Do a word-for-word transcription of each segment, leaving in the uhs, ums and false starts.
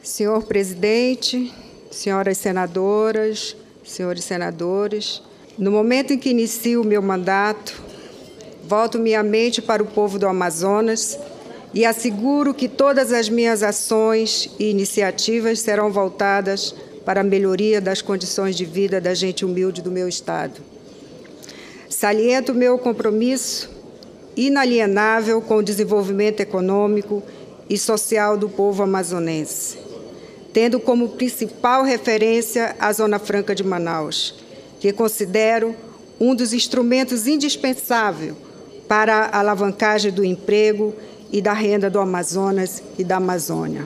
Senhor presidente, senhoras senadoras, senhores senadores, no momento em que inicio o meu mandato, volto minha mente para o povo do Amazonas e asseguro que todas as minhas ações e iniciativas serão voltadas para a melhoria das condições de vida da gente humilde do meu Estado. Saliento o meu compromisso inalienável com o desenvolvimento econômico e social do povo amazonense, tendo como principal referência a Zona Franca de Manaus, que considero um dos instrumentos indispensáveis para a alavancagem do emprego e da renda do Amazonas e da Amazônia.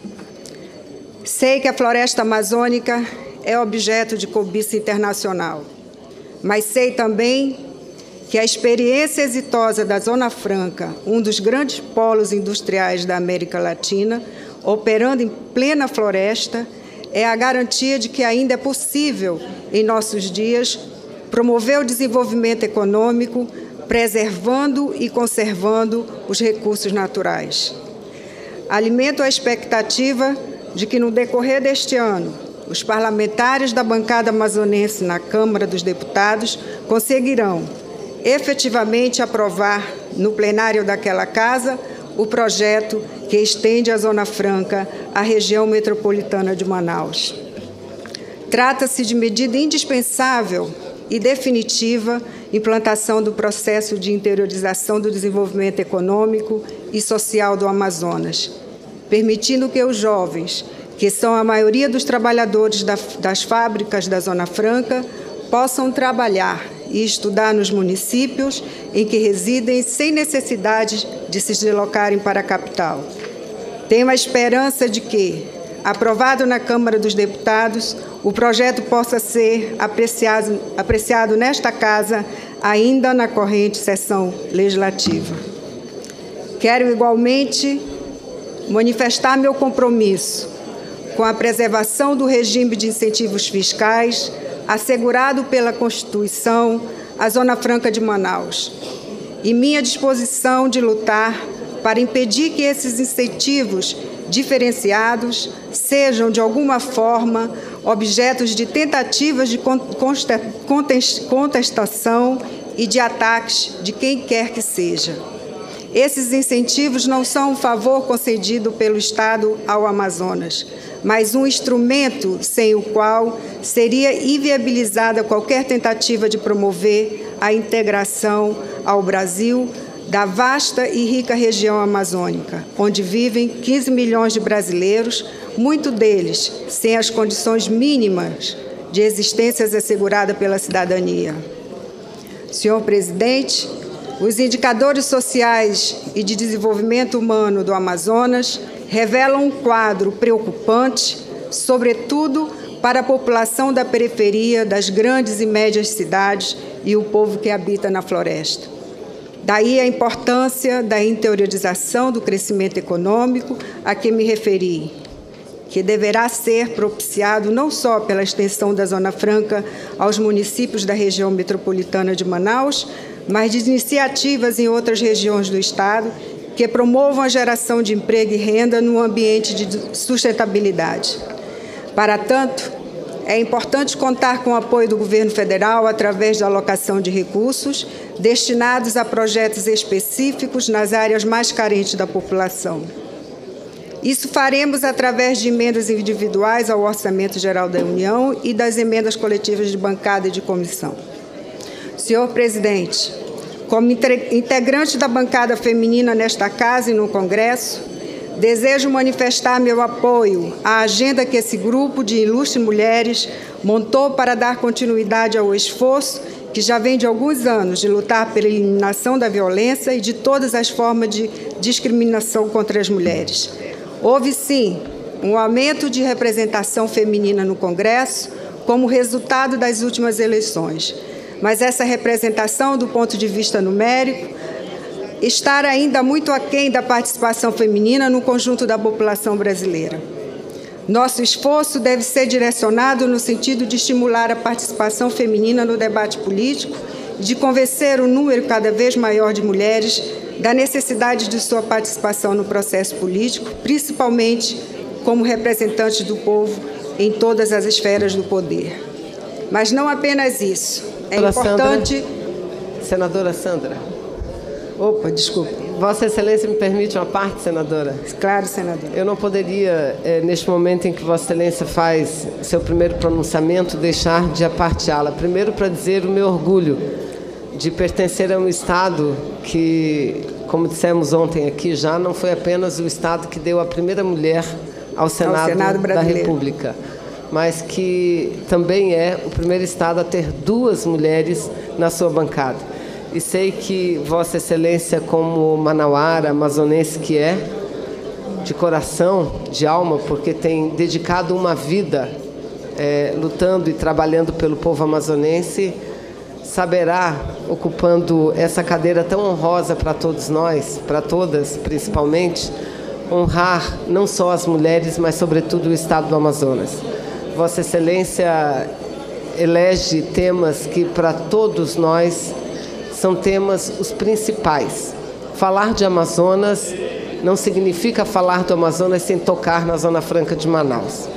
Sei que a floresta amazônica é objeto de cobiça internacional, mas sei também que a experiência exitosa da Zona Franca, um dos grandes polos industriais da América Latina, operando em plena floresta, é a garantia de que ainda é possível, em nossos dias, promover o desenvolvimento econômico, preservando e conservando os recursos naturais. Alimento a expectativa de que, no decorrer deste ano, os parlamentares da bancada amazonense na Câmara dos Deputados conseguirão efetivamente aprovar no plenário daquela casa o projeto que estende a Zona Franca à região metropolitana de Manaus. Trata-se de medida indispensável e definitiva implantação do processo de interiorização do desenvolvimento econômico e social do Amazonas, permitindo que os jovens, que são a maioria dos trabalhadores das fábricas da Zona Franca, possam trabalhar e estudar nos municípios em que residem sem necessidade de se deslocarem para a capital. Tenho a esperança de que, aprovado na Câmara dos Deputados, o projeto possa ser apreciado, apreciado nesta Casa ainda na corrente sessão legislativa. Quero igualmente manifestar meu compromisso com a preservação do regime de incentivos fiscais assegurado pela Constituição à Zona Franca de Manaus, e minha disposição de lutar para impedir que esses incentivos diferenciados sejam, de alguma forma, objetos de tentativas de contestação e de ataques de quem quer que seja. Esses incentivos não são um favor concedido pelo Estado ao Amazonas, mas um instrumento sem o qual seria inviabilizada qualquer tentativa de promover a integração ao Brasil da vasta e rica região amazônica, onde vivem quinze milhões de brasileiros, muitos deles sem as condições mínimas de existência assegurada pela cidadania. Senhor presidente, os indicadores sociais e de desenvolvimento humano do Amazonas revelam um quadro preocupante, sobretudo para a população da periferia das grandes e médias cidades e o povo que habita na floresta. Daí a importância da interiorização do crescimento econômico a que me referi, que deverá ser propiciado não só pela extensão da Zona Franca aos municípios da região metropolitana de Manaus, mas de iniciativas em outras regiões do Estado que promovam a geração de emprego e renda num ambiente de sustentabilidade. Para tanto, é importante contar com o apoio do governo federal através da alocação de recursos destinados a projetos específicos nas áreas mais carentes da população. Isso faremos através de emendas individuais ao Orçamento Geral da União e das emendas coletivas de bancada e de comissão. Senhor presidente, como integrante da bancada feminina nesta Casa e no Congresso, desejo manifestar meu apoio à agenda que esse grupo de ilustres mulheres montou para dar continuidade ao esforço que já vem de alguns anos de lutar pela eliminação da violência e de todas as formas de discriminação contra as mulheres. Houve, sim, um aumento de representação feminina no Congresso como resultado das últimas eleições, mas essa representação, do ponto de vista numérico, está ainda muito aquém da participação feminina no conjunto da população brasileira. Nosso esforço deve ser direcionado no sentido de estimular a participação feminina no debate político e de convencer um número cada vez maior de mulheres da necessidade de sua participação no processo político, principalmente como representantes do povo em todas as esferas do poder. Mas não apenas isso. É importante... Senadora Sandra. Opa, desculpa. Vossa Excelência me permite uma parte, senadora? Claro, senadora. Eu não poderia, é, neste momento em que Vossa Excelência faz seu primeiro pronunciamento, deixar de aparteá-la. Primeiro, para dizer o meu orgulho de pertencer a um Estado que, como dissemos ontem aqui, já não foi apenas o Estado que deu a primeira mulher ao Senado, ao Senado da República, mas que também é o primeiro Estado a ter duas mulheres na sua bancada. E sei que Vossa Excelência, como manauara, amazonense que é, de coração, de alma, porque tem dedicado uma vida é, lutando e trabalhando pelo povo amazonense, saberá, ocupando essa cadeira tão honrosa para todos nós, para todas principalmente, honrar não só as mulheres, mas sobretudo o Estado do Amazonas. Vossa Excelência elege temas que para todos nós são temas os principais. Falar de Amazonas não significa falar do Amazonas sem tocar na Zona Franca de Manaus.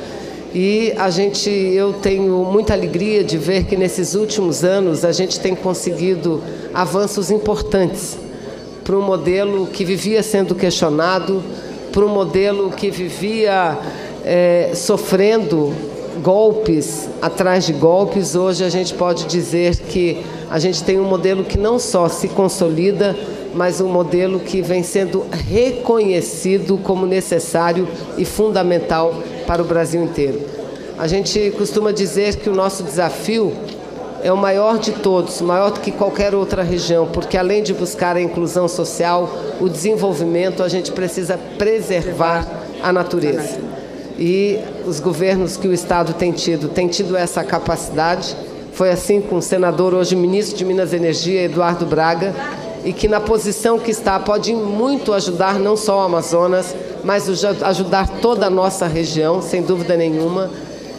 E a gente, eu tenho muita alegria de ver que nesses últimos anos a gente tem conseguido avanços importantes para um modelo que vivia sendo questionado, para um modelo que vivia é, sofrendo golpes atrás de golpes. Hoje a gente pode dizer que a gente tem um modelo que não só se consolida, mas um modelo que vem sendo reconhecido como necessário e fundamental para o Brasil inteiro. A gente costuma dizer que o nosso desafio é o maior de todos, maior do que qualquer outra região, porque além de buscar a inclusão social, o desenvolvimento, a gente precisa preservar a natureza. E os governos que o Estado tem tido, têm tido essa capacidade. Foi assim com o senador, hoje ministro de Minas e Energia, Eduardo Braga, e que na posição que está pode muito ajudar não só o Amazonas, mas ajudar toda a nossa região, sem dúvida nenhuma.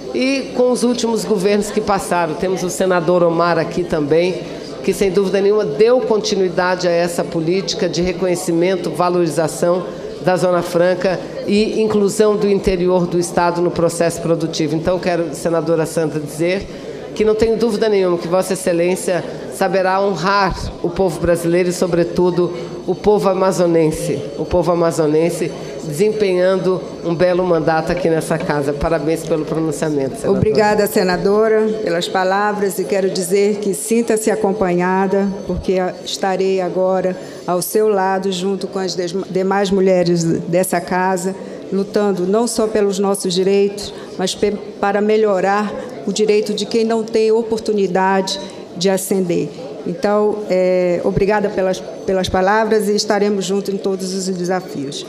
E com os últimos governos que passaram, temos o senador Omar aqui também, que sem dúvida nenhuma deu continuidade a essa política de reconhecimento, valorização da Zona Franca e inclusão do interior do Estado no processo produtivo. Então, quero, senadora Sandra, dizer que não tenho dúvida nenhuma que Vossa Excelência saberá honrar o povo brasileiro e, sobretudo, o povo amazonense, o povo amazonense desempenhando um belo mandato aqui nessa casa. Parabéns pelo pronunciamento, senadora. Obrigada, senadora, pelas palavras, e quero dizer que sinta-se acompanhada, porque estarei agora ao seu lado, junto com as demais mulheres dessa casa, lutando não só pelos nossos direitos, mas para melhorar o direito de quem não tem oportunidade de ascender. Então, é, obrigada pelas, pelas palavras e estaremos juntos em todos os desafios.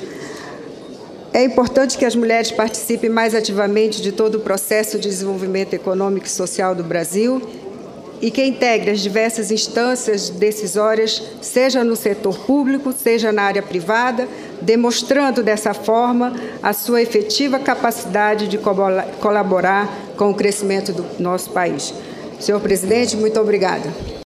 É importante que as mulheres participem mais ativamente de todo o processo de desenvolvimento econômico e social do Brasil e que integre as diversas instâncias decisórias, seja no setor público, seja na área privada, demonstrando dessa forma a sua efetiva capacidade de colaborar com o crescimento do nosso país. Senhor presidente, muito obrigada.